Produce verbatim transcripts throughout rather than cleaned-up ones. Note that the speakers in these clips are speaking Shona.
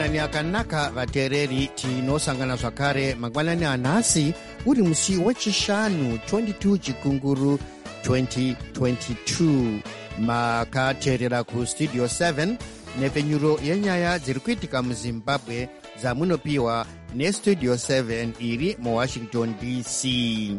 mangwanani akanaka vateereri tinosangana zvakare mangwanani anhasi uri musi wechishanu twenty-two chikunguru twenty twenty-two. Makateerera kustudio seven nepfenyuro yenyaya dziri kuitika muzimbabwe dzamunopiwa nestudio seven iri muwashington D C.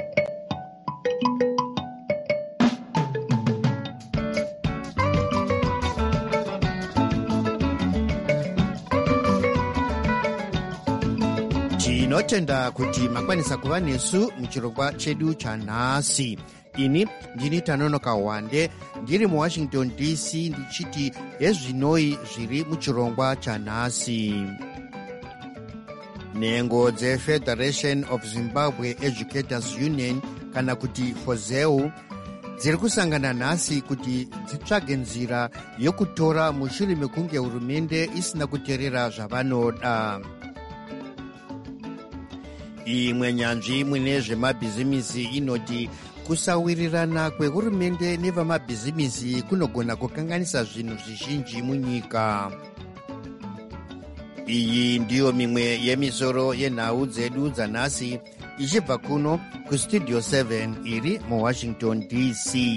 Tinotenda kuti makwanisa kuva nesu muchirongwa chedu chanhasi. Ini ndini Tanonoka Wande ndiri muwashington D C ndichiti ezvinoi zviri muchirongwa chanhasi. Nhengo dzeFederation of Zimbabwe Educators Union kana kuti FOZEU dziri kusangana nhasi kuti dzitsvage nzira yokutora mushure mekunge hurumende isina kuteerera zvavanoda. Imwe nyanzvi mune zvemabhizimisi inoti kusawirirana kwehurumende nevamabhizimisi kunogona kukanganisa zvinhu zvizhinji munyika. Iyi ndiyo mimwe yemisoro yenhau dzedu dzanhasi ichibva kuno kustudio seven iri muwashington D C.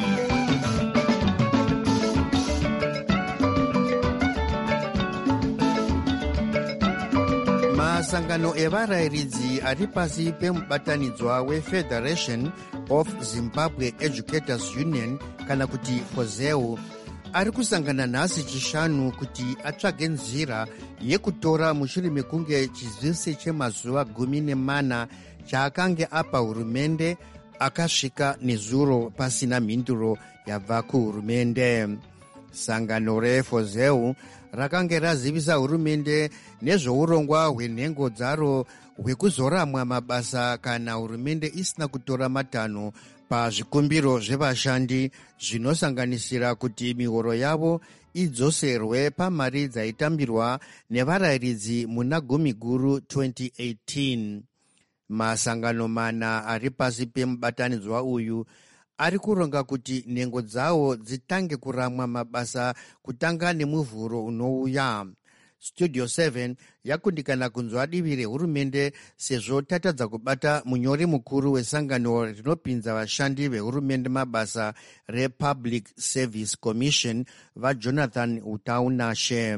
Masangano evarayiridzi ari pasi pemubatanidzwa weFederation of Zimbabwe Educators Union kana kuti FOZEU ari kusangana nhasi chishanu kuti atsvage nzira yekutora mushure mekunge chiziviso chemazuva gumi nemana chaakange apa hurumende akasvika nezuro pasina mhinduro yabva kuhurumende. Sangano reFOZEU rakange razivisa hurumende nezvourongwa hwenhengo dzaro hwekuzoramwa mabasa kana hurumende isina kutora matanho pazvikumbiro zvevashandi zvinosanganisira kuti mihoro yavo idzoserwe pamari dzaitambirwa nevarayiridzi muna gumi guru twenty eighteen. Masangano mana ari pasi pemubatanidzwa uyu ari kuronga kuti nhengo dzawo dzitange kuramwa mabasa kutanga nemuvhuro unouya. Studio seven yakundikana kunzwa divi rehurumende sezvo tatadza kubata munyori mukuru wesangano rinopinza vashandi vehurumende mabasa rePublic Service Commission vaJonathan Utaunashe.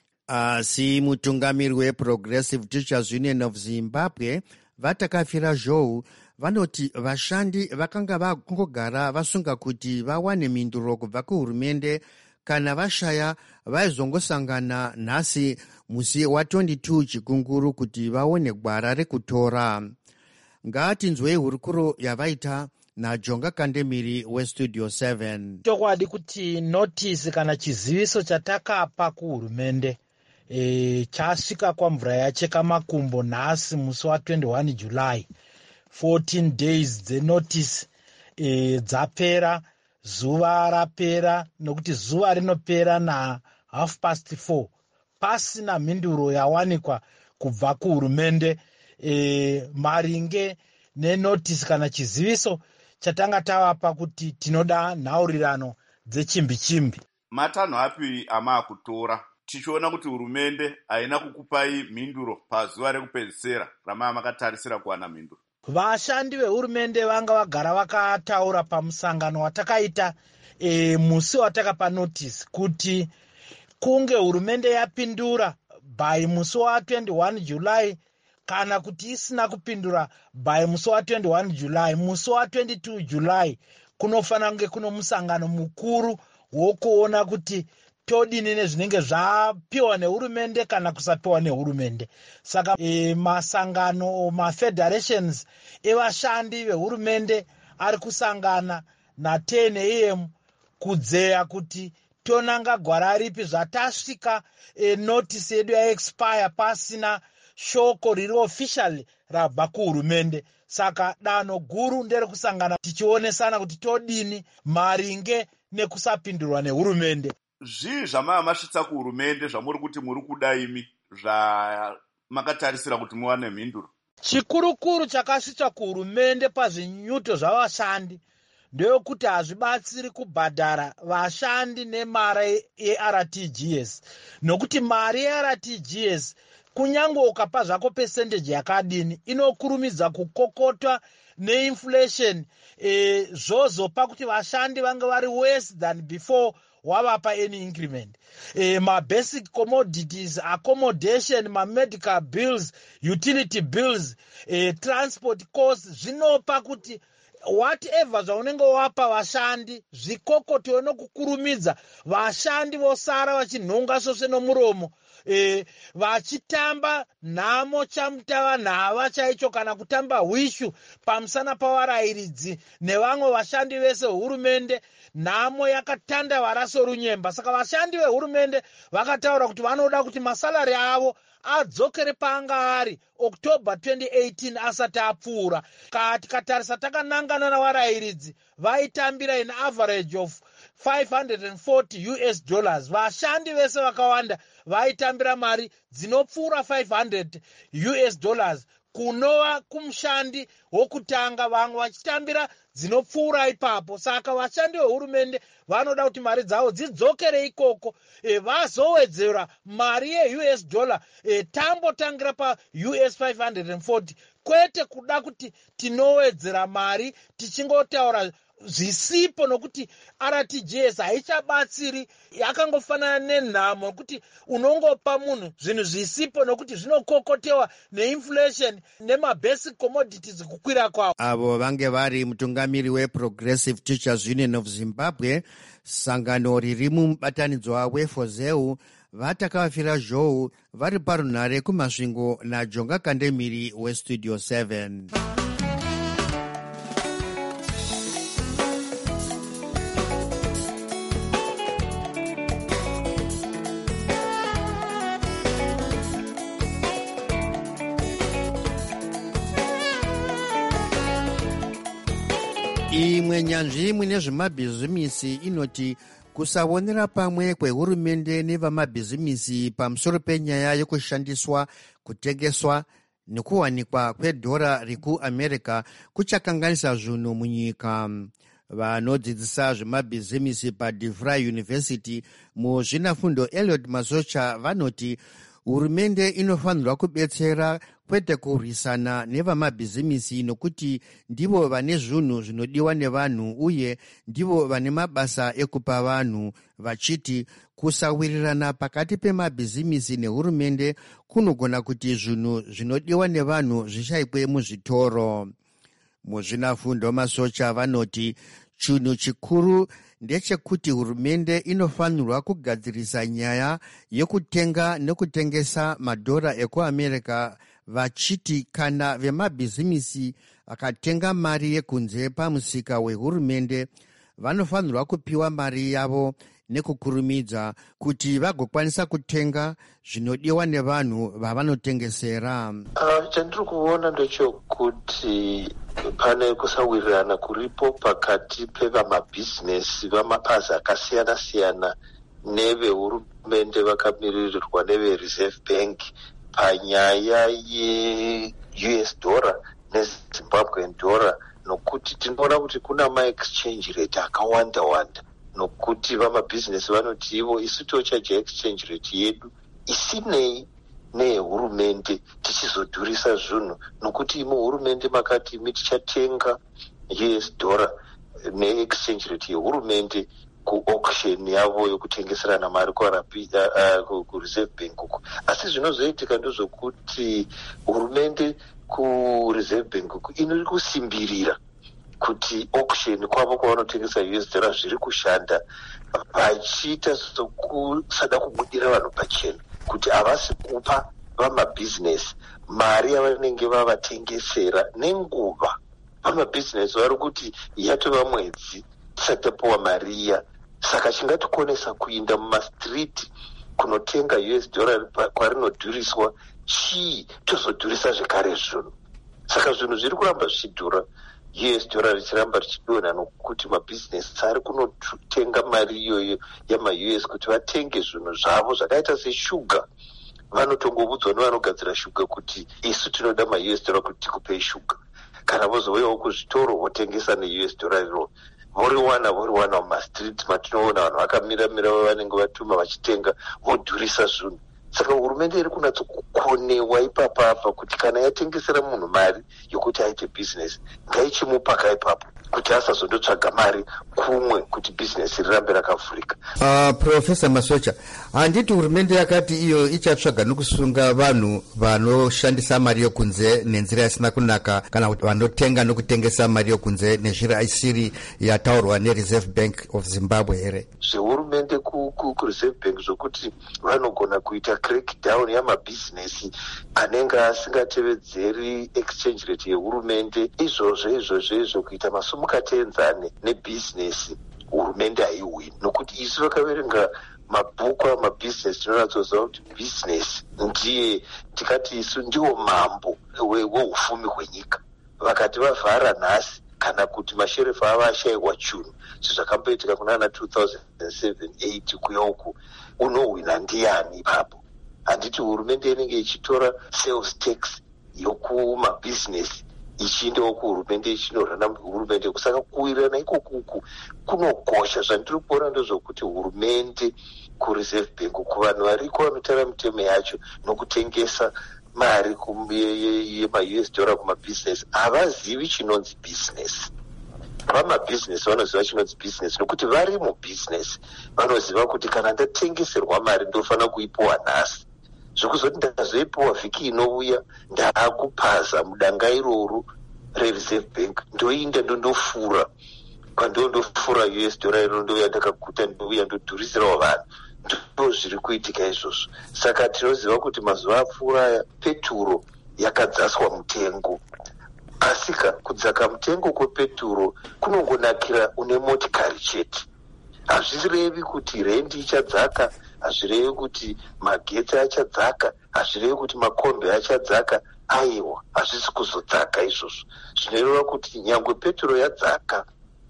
Asi mutungamiri weProgressive Teachers Union of Zimbabwe vatakafira zhou vanoti vashandi vakanga vakungogara vasunga kuti vawane mhinduro kubva kuhurumende kana vashaya vaizongosangana nhasi musi wa22 chikunguru kuti vaone gwara rekutora. Ngatinzwei hurukuro yavaita naJonga Kandemiri westudio seven. Chokwadi kuti notice kana chiziviso chatakapa kuhurumende e, chasvika kwamvura yacheka makumbo nhasi musi wa21 July. fourteen days dzenotice e, dzapera, zuva rapera, nokuti zuva rinopera na half past four pasina mhinduro yawanikwa kubva kuhurumende e, maringe nenotice kana chiziviso chatanga tavapa kuti tinoda nhaurirano dzechimbi-chimbi. Matanho api amaakutora tichiona kuti hurumende haina kukupai mhinduro pazuva rekupedzisira ramaa makatarisira kuwana mhinduro? Vashandi vehurumende vanga vagara vakataura pamusangano watakaita e, musi watakapa notice kuti kunge hurumende yapindura by musi wa21 July kana kuti isina kupindura by musi wa21 July, musi wa22 July kunofanira kunge kuno musangano mukuru wokuona kuti todini nezvinenge zvapiwa nehurumende kana kusapiwa nehurumende. Saka e, masangano mafederations evashandi vehurumende ari kusangana na ten a m kudzeya kuti tonanga gwara ripi zvatasvika e, notice yedu yaexpire pasina shoko riri officially rabva kuhurumende. Saka danho guru ndere kusangana tichionesana kuti todini maringe nekusapindurwa nehurumende. Zvii zvamaa masvitsa kuhurumende zvamuri kuti muri kuda imi zvamakatarisira kuti muwane mhinduro? Chikurukuru chakasvitsva kuhurumende pazvinyuto zvavashandi ndeyokuti hazvibatsiri kubhadhara vashandi nemari yeR T G S, nokuti mari yeR T G S kunyange ukapa zvako percentage yakadini inokurumidza kukokotwa neinflation, e, zvozopa kuti vashandi vange vari worse than before wavapa any increment. E, ma basic commodities, accommodation, ma medical bills, utility bills, e, transport costs zvinopa kuti whatever zvaunenge wapa vashandi zvikokotwe nokukurumidza. Vashandi vosara vachinhonga svosve nomuromo, e, vachitamba nhamo chamutava nhava chaicho kana kutamba hwishu pamusana pavarayiridzi nevamwe vashandi vese hurumende. Nhamo yakatanda varaso runyemba. Saka vashandi vehurumende vakataura kuti vanoda kuti masalari avo adzokere paanga ari October twenty eighteen asati apfuura. Tikatarisa takanangana navarayiridzi vaitambira in average of five hundred forty U S dollars. Vashandi vese vakawanda vaitambira mari dzinopfuura five hundred U S dollars kunova kumushandi wokutanga, vamwe vachitambira dzinopfuura ipapo. Saka vashandi vehurumende vanoda kuti mari dzavo dzidzokere ikoko, e, vazowedzera mari yeU S dollar, e, tambotangira pa U S five hundred forty, kwete kuda kuti tinowedzera mari tichingotaura zvisipo, nokuti R T G S haichabatsiri. Yakangofanana nenhamo kuti unongopa munhu zvinhu zvisipo, nokuti zvinokokotewa neinflation nemabasic commodities kukwira kwawo. Avo vange vari mutungamiri weProgressive Teachers Union of Zimbabwe, sangano riri mubatanidzwa weFozeu, vatakavafira zhou vari parunhare kumasvingo naJonga Kandemiri weStudio seven. Imwe nyanzvi mwine zvemabhizimisi inoti kusaonera pamwe kwehurumende nevamabhizimisi pamusoro penyaya yokushandiswa, kutengeswa nekuwanikwa kwedhora rekuAmerica kuchakanganisa zvinhu munyika. Vanodzidzisa zvemabhizimisi paDeVry University muzvinafundo Eliot Masocha vanoti hurumende inofanirwa kubetsera kwete kurwisana nevamabhizimisi, nokuti ndivo vane zvinhu zvinodiwa nevanhu uye ndivo vane mabasa ekupa vanhu, vachiti kusawirirana pakati pemabhizimisi nehurumende kunogona kuti zvinhu zvinodiwa nevanhu zvishayikwe muzvitoro. Muzvinafundo Masocha vanoti chinhu chikuru ndechekuti hurumende inofanirwa kugadzirisa nyaya yekutenga nekutengesa madhora ekuAmerica, vachiti kana vemabhizimisi vakatenga mari yekunze pamusika wehurumende vanofanirwa kupiwa mari yavo nekukurumidza kuti vagokwanisa kutenga zvinodiwa nevanhu vavanotengesera. Uh, chandiri kuona ndechekuti pane kusawirirana kuripo pakati pevamabhizinesi vamapazi akasiyana siyana nevehurumende vakamirirwa neveReserve Bank panyaya yeU S dollar neZimbabwean dollar, nokuti tinoona kuti kuna ma-exchange rate akawanda wanda, nokuti vamabhizinesi vanoti ivo isu tochaja exchange rate yedu isinei nehurumende tichizodhurisa zvinhu, nokuti imo hurumende makati imi tichatenga U S dollar ne-exchange rate yehurumende ku-auction yavo yokutengeserana mari kuReserve Bank uko. Asi zvinozoitika ndezvokuti hurumende kuReserve Bank uko inori kusimbirira kuti auction kwavo kwavanotengesa U S dollar zviri kushanda, vachiita sokusada kubudira vanhu pachena, kuti havasi kupa vamabhizinesi mari yavanenge vavatengesera nenguva. Vamabhizinesi vari kuti yatova mwedzi tisati tapiwa mari iya, saka chingatikonesa kuinda mumastriti kunotenga U S dollar kwarinodhuriswa chii, tozodhurisa zvekare zvinhu. Saka zvinhu zviri kuramba zvichidhura, U S dollar richiramba richidonha, nokuti mabhizinesi ari kunotenga mari iyoyo yama-U S kuti vatenge zvinhu zvavo zvakaita seshuga. Vanotongobudzwa nevanogadzira shuga kuti isu tinoda ma-U S dollar kuti tikupei shuga, kana vozouyawo kuzvitoro votengesa ne-U S dollar iro. voriwana voriwana mumastreet matinoona vanhu vakamira-mira vanenge vatuma vachitenga vodhurisa zvinhu. Saka hurumende iri kunatsokukonewa ipapapa kuti kana yatengesera munhu mari yokuti aite bhizinesi ngaichimupaka ipapo kuti asazondotsvaga mari kumwe kuti bhizinesi rirambe rakavhurika. Uh, Profesa Masocha, handiti hurumende yakati iyo ichatsvaga nokusunga vanhu vanoshandisa mari yokunze nenzira isina kunaka kana vanotenga nokutengesa mari yokunze nezvira isiri yataurwa neReserve Bank of Zimbabwe here? Zvehurumende kuReserve Bank zvokuti vanogona kuita crackdown yamabhizinesi anenge asingatevedzeri exchange rate yehurumende, izvozvo izvozvo izvo kuita masumukatenzane nebhizinesi, hurumende haiwini. Nokuti isu vakaverenga mabhuku amabhizinesi tinonatsoziva kuti bhizinesi ndiye, tikati isu ndiwo mambo weufumi hwenyika. Vakati vavhara nhasi kana kuti masherefu ava ashayiwa chunhu, zvizvakamboitika kunana two thousand seven eight kuya uku, unohwina ndiani ipapo? Handiti hurumende inenge ichitora sales tax yokumabhizinesi ichiendawo kuhurumende ichinorana hurumende. Kusaka kuwirirana ikokuku kunokosha. Zvandiri kuona ndezvokuti hurumende kuReserve Bank kuvanhu variko vanotara mitemo yacho nokutengesa mari yema-U S dollar kumabhizinesi havazivi chinonzi bhizinesi. Vamabhizinesi vanoziva chinonzi bhizinesi nokuti vari mubhizinesi vanoziva kuti kana ndatengeserwa mari ndofanira kuipiwa nhasi, zvokuzoti ndazoipiwa vhiki inouya ndaakupaza mudanga iroro reReserve Bank ndoinda ndondofura. Pandondofura U S dollar iro ndouya ndakaguta ndouya ndodhurisirawo vanhu. Ndo zviri kuitika izvozvo. Saka tinoziva kuti mazuva apfuura aya peturo yakadzaswa mutengo. Asika kudzaka mutengo kwepeturo kunongonakira une motikari chete. Hazvirevi kuti rendi ichadzaka, hazvirevi kuti magetsi achadzaka, hazvirevi kuti makombi achadzaka. Aiwa, hazvisi kuzodzaka izvozvo. Zvinoreva kuti nyangwe peturo yadzaka,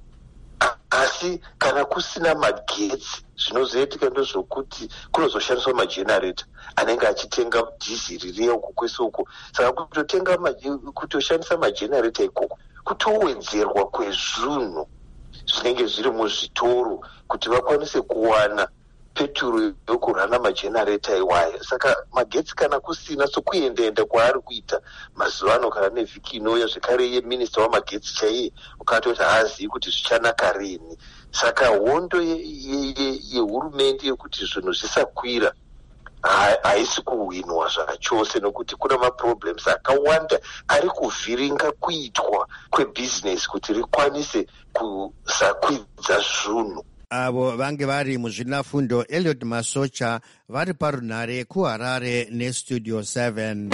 asi kana kusina magetsi zvinozoitika ndezvokuti kunozoshandiswa majenareta anenge achitenga dhiziri riya uko kwese uko. Saka kutotenga kutoshandisa majenareta ikoko kutowedzerwa kwezvinhu zvinenge zviri muzvitoro kuti vakwanise kuwana peturo yokurana majenareta iwayo. Saka magetsi kana kusina, sokuendaenda kwaari kuita mazuva ano kana nevhiki inouya zvekare yeminista wamagetsi chaiye ukatoti haazivi kuti zvichanaka rini. Saka hondo yehurumende yekuti zvinhu zvisakwira haisi kuhwinwa zvachose, nokuti kuna maproblems akawanda ari kuvhiringa kuitwa kwebhizinesi kuti rikwanise kusakwidza zvinhu. Avo vange vari muzvinafundo Eliot Masocha vari parunhare kuHarare neStudio seven.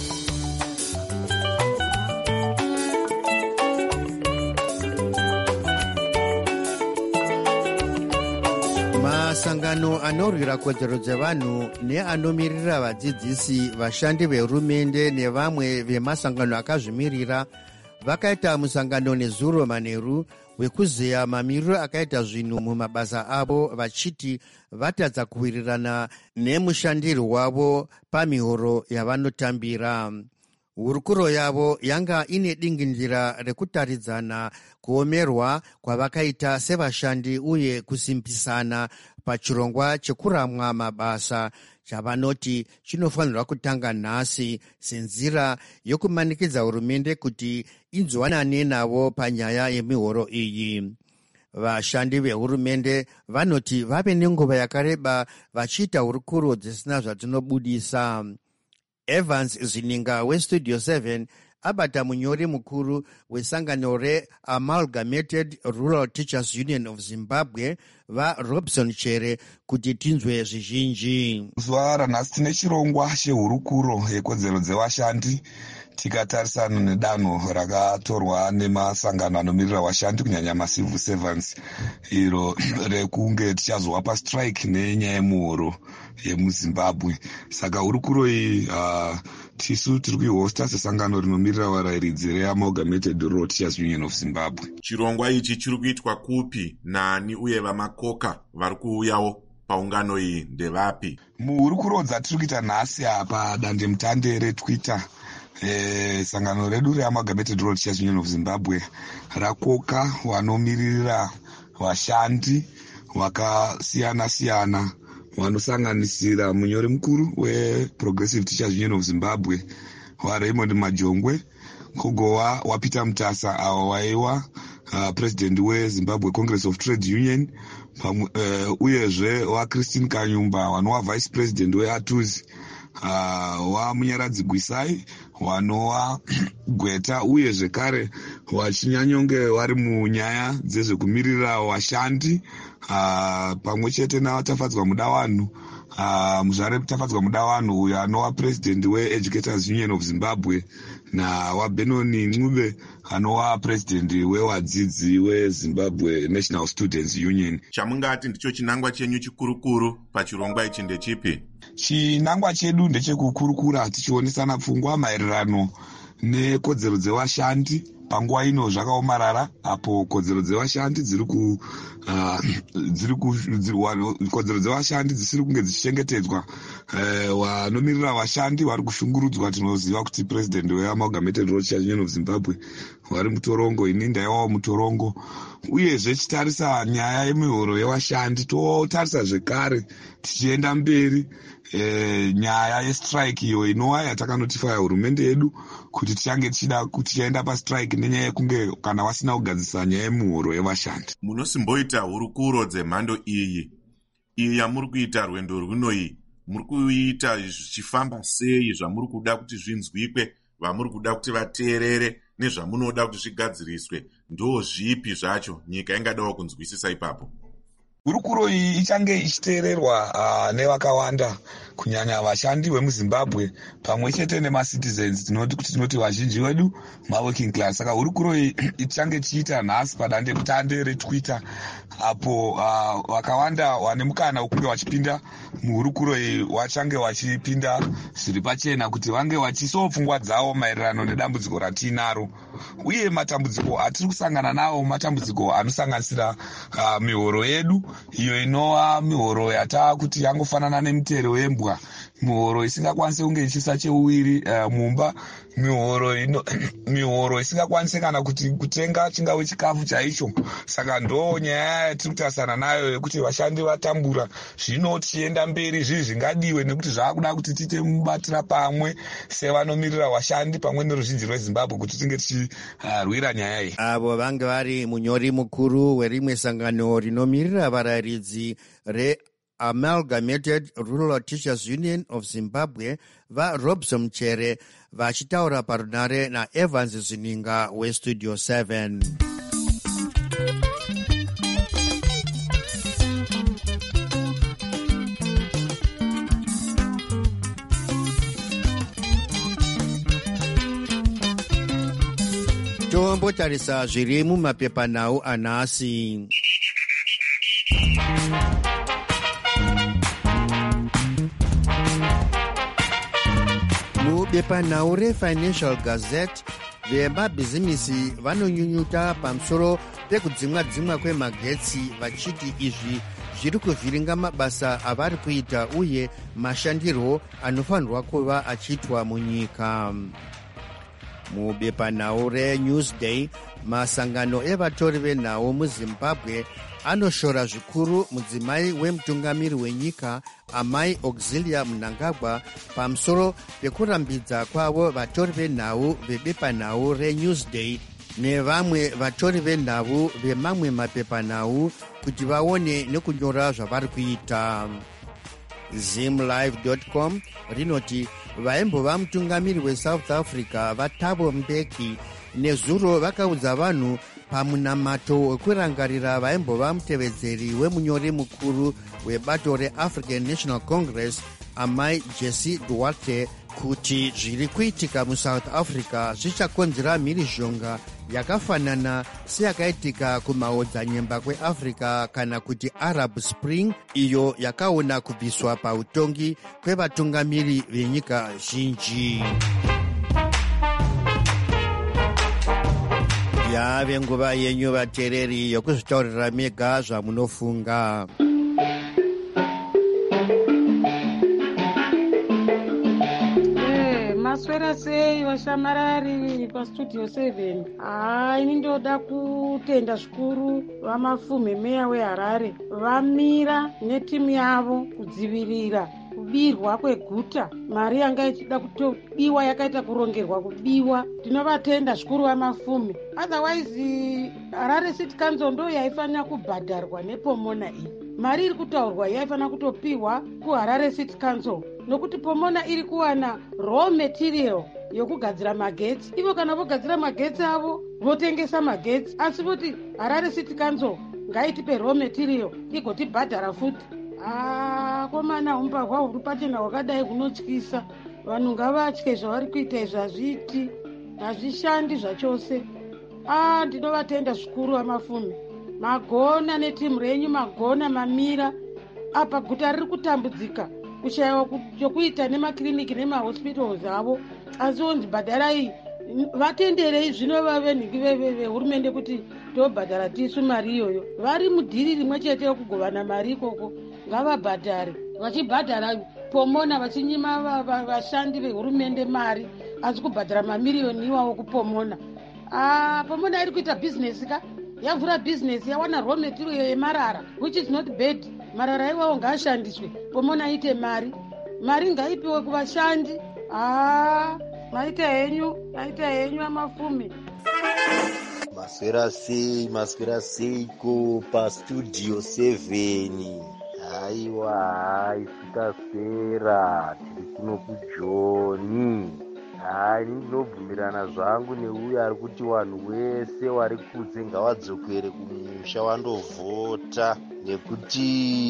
Masangano anorwira kodzero dzevanhu neanomirira vadzidzisi, vashandi vehurumende nevamwe vemasangano akazvimirira vakaita musangano nezuro manheru wekuzeya mamiriro akaita zvinhu mumabasa avo, vachiti vatadza kuwirirana nemushandiri wavo pamihoro yavanotambira. Hurukuro yavo yanga ine dingindira rekutaridzana kuomerwa kwavakaita sevashandi uye kusimbisana pachirongwa chekuramwa mabasa chavanoti chinofanirwa kutanga nhasi senzira yokumanikidza hurumende kuti inzwanane navo panyaya yemihoro iyi. Vashandi vehurumende vanoti vave nenguva yakareba vachiita hurukuro dzisina zvatinobudisa. Evans Zininga weStudio seven abata munyori mukuru wesangano reAmalgamated Rural Teachers Union of Zimbabwe vaRobson Chere kuti tinzwe zvizhinji. Zuva ranhasi tine chirongwa chehurukuro yekodzero dzevashandi tikatarisana nedanho rakatorwa nemasangano anomirira vashandi kunyanya macivil servants, iro rekunge tichazova pastrike nenyaya yemuhoro yemuzimbabwe. Saka hurukuro iyi uh, tisu tiri kuihosta sesangano rinomiririra varayiridzi reAmalgamated Rural Teachers Union of Zimbabwe. Chirongwa ichi chiri kuitwa kupi, nani uye vamakoka vari kuuyawo paungano iyi ndevapi? Muhurukuro dzatiri kuita nhasi apa dandemutande reTwitter E, sangano redu reAmalgamated Rural Teachers Union of Zimbabwe rakoka vanomiririra vashandi vakasiyana siyana vanosanganisira munyori mukuru weProgressive Teachers Union of Zimbabwe waRaymond Majongwe, kugova waPeter Mutasa avo vaiva uh, president weZimbabwe Congress of Trade Union, uh, uyezve waChristine Kanyumba vanova vice president weAtuzi, uh, waMunyaradzi Gwisai vanova Gweta, uye zvekare vachinyanyonge vari munyaya dzezvekumirira vashandi uh, pamwe chete navatafadzwa muda vanhu uh, muzvare tafadzwa muda vanhu uyo anova president weEducators Union of Zimbabwe nawaBenoni Ncube anova president wewadzidzi weZimbabwe National Students Union. Chamungati ndicho chinangwa chenyu chikurukuru pachirongwa ichi ndechipi? Chinangwa chedu ndechekukurukura tichionesana pfungwa maererano nekodzero dzevashandi panguva ino zvakaomarara, apo kodzero dzevashandi dziri ku uh, dziri ku kodzero dzevashandi dzisiri kunge dzichichengetedzwa. Vanomiririra uh, vashandi vari kushungurudzwa. Tinoziva kuti president weAmalgamated Rural Teachers Union of Zimbabwe vari mutorongo, ini ndaivawo mutorongo. Uyezve tichitarisa nyaya yemihoro yevashandi, totarisa zvekare tichienda mberi E, nyaya yestrike iyo inova yatakanotifaya hurumende yedu kuti tichange tichida kuti tichaenda pastrike nenyaya yekunge kana vasina kugadzisa nyaya yemuhoro yevashandi. Munosimboita hurukuro dzemhando iyi iyi yamuri kuita rwendo rwunoyi, muri kuita zvichifamba sei zvamuri kuda kuti zvinzwikwe, vamuri kuda kuti vateerere, nezvamunoda kuti zvigadziriswe? Ndo zvipi zvacho nyika ingadawo kunzwisisa ipapo? Hurukuro iyi ichange ichiteererwa uh, nevakawanda, kunyanya vashandi vemuZimbabwe pamwe chete nemacitizens, tinoti kuti tinoti vazhinji vedu maworking class. Saka hurukuro iyi ichange chiita nhasi padande mutande reTwitter, apo uh, vakawanda vane mukana wokunge vachipinda muhurukuro iyi vachange vachipinda zviri pachena kuti vange vachiisawo pfungwa dzavo maererano nedambudziko ratinaro, uye matambudziko atiri kusangana nawo matambudziko anosanganisira uh, mihoro yedu iyo inova mihoro yata kuti yangofanana nemutere wembwa, mihoro isingakwanisi kunge ichisa cheuwiri uh, mumba, mihoro ino mihoro isingakwanisi kana kuti kutenga chingave chikafu chaicho. Saka ndo nyaya yatiri kutarisana nayo yekuti vashandi vatambura. Zvino tichienda mberi zviri zvingadiwe nekuti zvaakuda kuti tiite mubatira pamwe sevanomirira vashandi pamwe neruzhinji rweZimbabwe kuti tinge tichirwira uh, nyaya iyi. Avo vange vari munyori mukuru werimwe sangano rinomirira varayiridzi re Amalgamated Rural Teachers Union of Zimbabwe vaRobson Mchere vachitaura parunare naEvans Zininga weStudio seven. Tombotarisa zviri mumapepanhau anhasi. Mubepanhau reFinancial Gazette, vemabhizimisi vanonyunyuta pamusoro pekudzimwa-dzimwa kwemagetsi vachiti izvi zviri kuvhiringa mabasa avari kuita uye mashandirwo anofanirwa kuva achiitwa munyika. Mubepanhau reNewsday, masangano evatori venhau muZimbabwe anoshora zvikuru mudzimai wemutungamiri wenyika Amai Auxilia Mnangagwa pamusoro pekurambidza kwavo vatori venhau vebepanhau reNewsday nevamwe vatori venhau vemamwe mapepanhau kuti vaone nekunyora zvavari kuita. Zimlive dot com rinoti vaimbova mutungamiri weSouth Africa vaThabo Mbeki nezuro vakaudza vanhu pamunamato wekurangarira vaimbova mutevedzeri wemunyori mukuru webato reAfrican National Congress Amai Jesse Duarte kuti zviri kuitika muSouth Africa zvichakonzera mhirizhonga yakafanana seyakaitika kumaodzanyemba kweAfrica kana kuti Arab Spring, iyo yakaona kubviswa pautongi kwevatungamiri venyika zhinji. Yave nguva yenyu vateereri yokuzvitaurira mega zvamunofunga. Maswera sei vashamarari pastudio seven. Ah, ini ndoda kutenda zvikuru vamafumhe meya weHarare vamira netimu yavo kudzivirira kubirwa kweguta. Mari yanga ichida kutobiwa yakaita kurongerwa kubiwa. Tinovatenda zvikuru vamafumhe. Otherwise Harare City Council ndo yaifanira kubhadharwa nepomona iyi. Mari iri kutaurwa yaifanira kutopiwa kuHarare City Council nokuti pomona iri kuwana raw material yokugadzira magetsi. Ivo kana vogadzira magetsi avo votengesa magetsi, asi voti Harare City Council ngaitipe raw material igotibhadhara futi. Ah, komana umbavha huri pachena hwakadai hunotyisa. Vanhu ngavatye zvavari kuita izvi hazviiti, hazvishandi zvachose. Ah, ndinovatenda zvikuru vamafumi. Magona netimu renyu, magona mamira. Apa guta riri kutambudzika kushayiwa chokuita nemakiriniki nemahospitals avo. Asi onzi bhadharai, vatenderei zvino vave nhingi vehurumende kuti tobhadhara tisu mari iyoyo. Vari mudhiri rimwe chete yokugovana mari ikoko. Ngavabhadhare, vachibhadhara pomona vachinyima vashandi vehurumende mari, asi kubhadhara mamiriyoni iwawo kupomona. Ah, pomona iri kuita business ka? Yavhura business, yawana raw material yemarara, which is not bad. Marara iwawo ngaashandiswe, pomona ite mari. Mari ngaipiwe kuvashandi. Ah, maita henyu, maita henyu amafumi. Maswera sei, maswera seiko pastudio seven. Haiwa, hai, sitaswera, tiri kuno kuJoni. Hai, ndinobvumirana zvangu neuyo ari kuti vanhu wese wari kunze ngavadzokere kumusha wandovhota, nekuti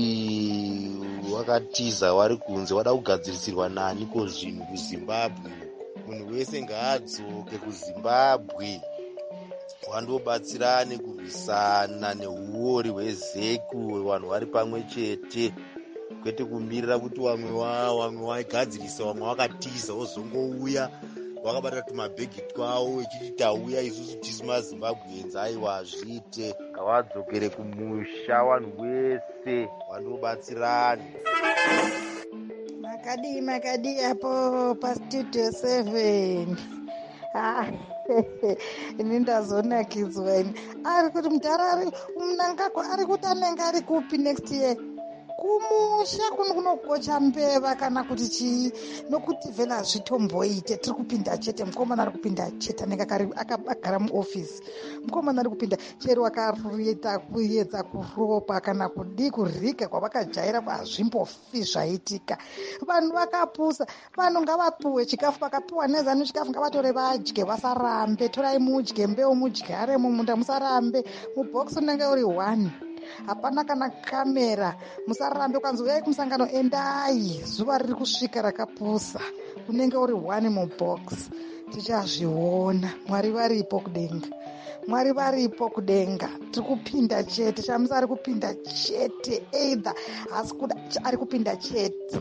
wakatiza wari kunze wada kugadzirisirwa nani ko zvinhu kuZimbabwe. Munhu wese ngaadzoke kuZimbabwe wandobatsirane kurwisana neuori hwezeku, vanhu vari pamwe chete, kwete kumirira kuti wamwe wao wamwe waigadzirisa wamwe wakatiza wozongouya wakabata tumabhegi twawo echiti tauya isusu tisu maZimbabwenzi. Aiwa, hazviite, ngavadzokere kumusha vanhu wese wandobatsirane. Makadi makadi apo pastudio seven. Ah, ini ndazonakidzwa ini. Ari kuti mudhara munangagwa ari kuti anenge ari kupi next year? Kumusha kuno kunokocha mbeva kana kuti chii, nokuti vhela zvitomboite. Tiri kupinda chete, mukomana ari kupinda chete anenge akagara muofisi. Mukomana ari kupinda chero akaruita kuedza kuropa kana kudi kurika kwavakajaira kwazvimbofi zvaitika. Vanhu vakapusa, vanhu ngavapuwe chikafu, vakapiwa nezano chikafu ngavatore vadye, vasarambe. Torai mudye, mbeu mudyare mumunda, musarambe. Mubhokisi unenge uri one. Hapana kana kamera, musarambe kwanzi uyai kumusangano, endai, zuva riri kusvika rakapusa. Unenge uri one mubox. Tichazviona. Mwari varipo kudenga, Mwari varipo kudenga. Tiri kupinda chete, Shamisa ari kupinda chete, either hasi kuda ari kupinda chete.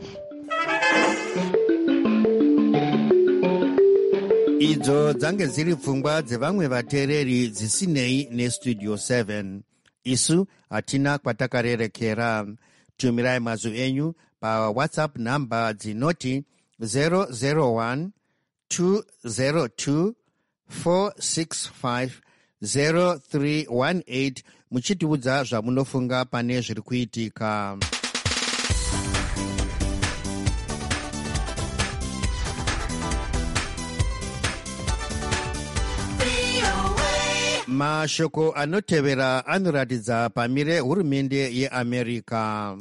Idzo dzange dziri pfungwa dzevamwe vateereri dzisinei nestudio seven. Isu hatina kwatakarerekera. Tumirai mazwi enyu pa WhatsApp namba dzinoti zero zero one two zero two four six five zero three one eight muchitiudza zvamunofunga pane zviri kuitika. Mashoko anotevera anoratidza pamire hurumende yeAmerica.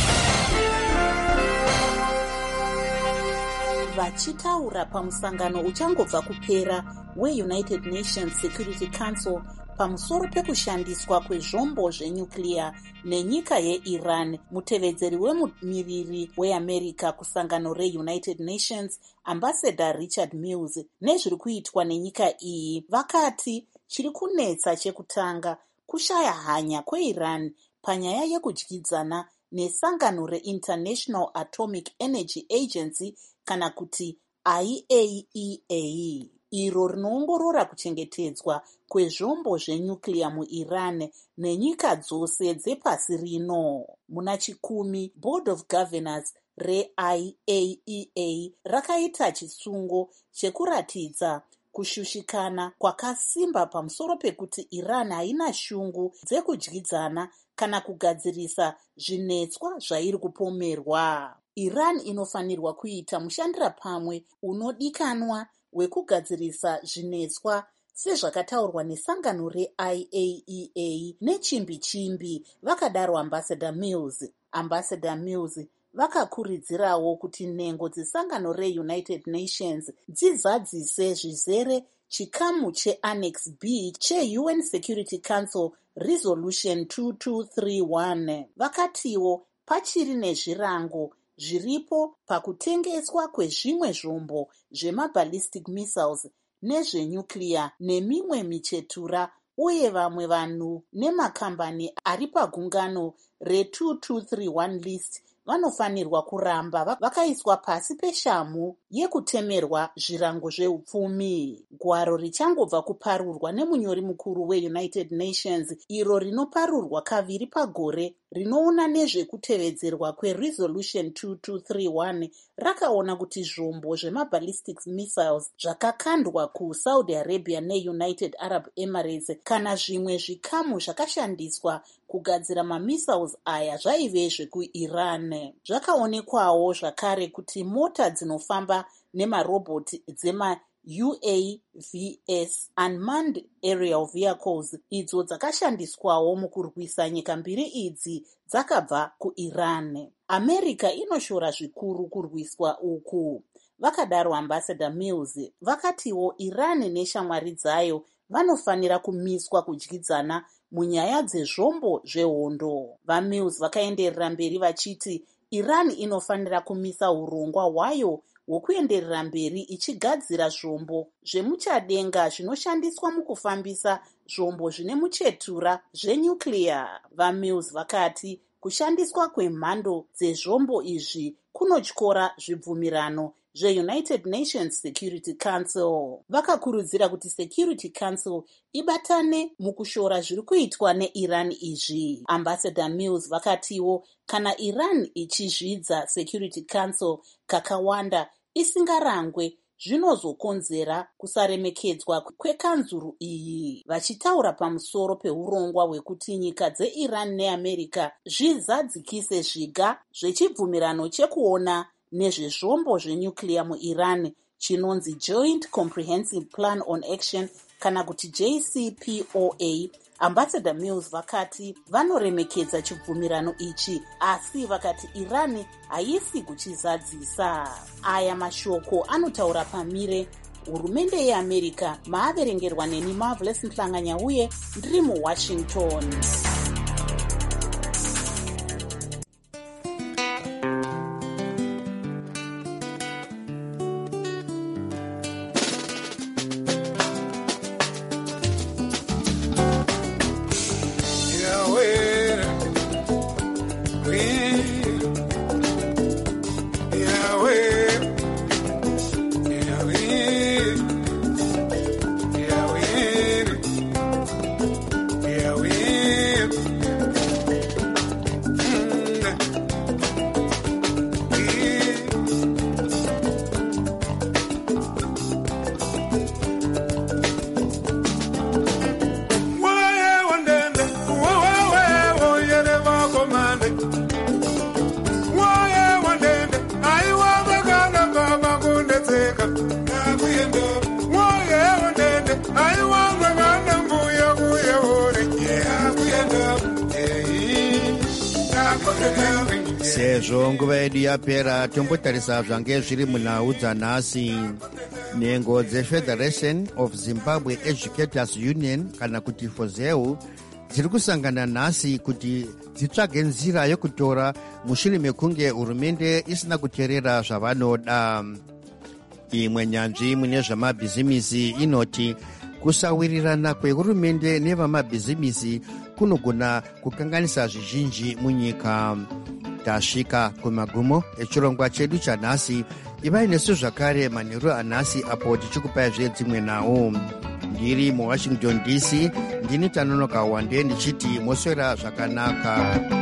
Vachitaura pamusangano uchangobva kupera weUnited Nations Security Council pamusoro pekushandiswa kwezvombo zvenyuclear nenyika yeIran, mutevedzeri wemumiriri weAmerica kusangano reUnited Nations, Ambassador Richard Mills, nezviri kuitwa nenyika iyi, vakati chiri kunetsa chekutanga kushaya hanya kweIran panyaya yekudyidzana nesangano reInternational Atomic Energy Agency kana kuti I A E A, iro rinoongorora kuchengetedzwa kwezvombo zvenyuclear muIran nenyika dzose dzepasi rino. Muna chikumi, Board of Governors re-I A E A rakaita chisungo chekuratidza kushushikana kwakasimba pamusoro pekuti Iran haina shungu dzekudyidzana kana kugadzirisa zvinetswa zvairi kupomerwa. Iran inofanirwa kuita mushandira pamwe unodikanwa wekugadzirisa zvinetswa sezvakataurwa nesangano re-I A E A nechimbi chimbi, vakadaro Ambassador Mills. Ambassador Mills vakakurudzirawo kuti nhengo dzesangano reUnited Nations dzizadzise zvizere chikamu cheAnnex B cheU N Security Council Resolution two two three one. Vakatiwo pachiri nezvirango zviripo pakutengeswa kwezvimwe zvombo zvemaballistic missiles nezvenuclear nemimwe michetura, uye vamwe vanhu nemakambani ari pagungano re two two three one list vanofanirwa kuramba vakaiswa pasi peshamhu yekutemerwa zvirango zveupfumi. Gwaro richangobva kuparurwa nemunyori mukuru weUnited Nations, iro rinoparurwa kaviri pagore rinoona nezvekutevedzerwa kweresolution two two three one, rakaona kuti zvombo zvemaballistic missiles zvakakandwa kuSaudi Arabia neUnited Arab Emirates kana zvimwe zvikamu zvakashandiswa kugadzira mamissiles aya zvaive zvekuIran. Zvakaonekwawo zvakare kuti mota dzinofamba nemarobhoti dzema U A V S Unmanned Aerial Vehicles idzo dzakashandiswawo mukurwisa nyika mbiri idzi dzakabva kuIran. America inoshora zvikuru kurwiswa uku, vakadaro Ambassador Mills. Vakatiwo Iran neshamwari dzayo vanofanira kumiswa kudyidzana munyaya dzezvombo zvehondo. VaMills vakaenderera mberi vachiti Iran inofanira kumisa urongwa hwayo hwokuenderera mberi ichigadzira zvombo zvemuchadenga zvinoshandiswa mukufambisa zvombo zvine muchetura zvenuclear. VaMills vakati kushandiswa kwemhando dzezvombo izvi kunotyora zvibvumirano zveUnited Nations Security Council. Vakakurudzira kuti Security Council ibatane mukushora zviri kuitwa neIran izvi. Ambassador Mills vakatiwo kana Iran ichizvidza Security Council kakawanda isingarangwe zvinozokonzera kusaremekedzwa kwekanzuru iyi, vachitaura pamusoro peurongwa hwekuti nyika dzeIran neAmerica zvizadzikise zviga zvechibvumirano chekuona nezvezvombo zvenuclear muIran chinonzi Joint Comprehensive Plan on Action kana kuti J C P O A. Ambassador Mills vakati vanoremekedza chibvumirano ichi, asi vakati Iran haisi kuchizadzisa. Aya mashoko anotaura pamire hurumende yeAmerica. Maaverengerwa neni Marvelous Mhlanganya uye ndiri muWashington. sezvo nguva yedu yapera, tombotarisa zvange zviri munhau dzanhasi. Nhengo dzeFederation of Zimbabwe Educators Union kana kuti FOZEU dziri kusangana nhasi kuti dzitsvage nzira yokutora mushure mekunge hurumende isina kuteerera zvavanoda. Imwe nyanzvi mune zvamabhizimisi inoti kusawirirana kwehurumende nevamabhizimisi kunogona kukanganisa zvizhinji munyika. Tasvika kumagumo echirongwa chedu chanhasi. Ivai nesu zvakare manheru anhasi apo tichikupai zvedzimwe nhau. Ndiri muWashington D C, ndini Tanonoka Wande ndichiti moswera zvakanaka.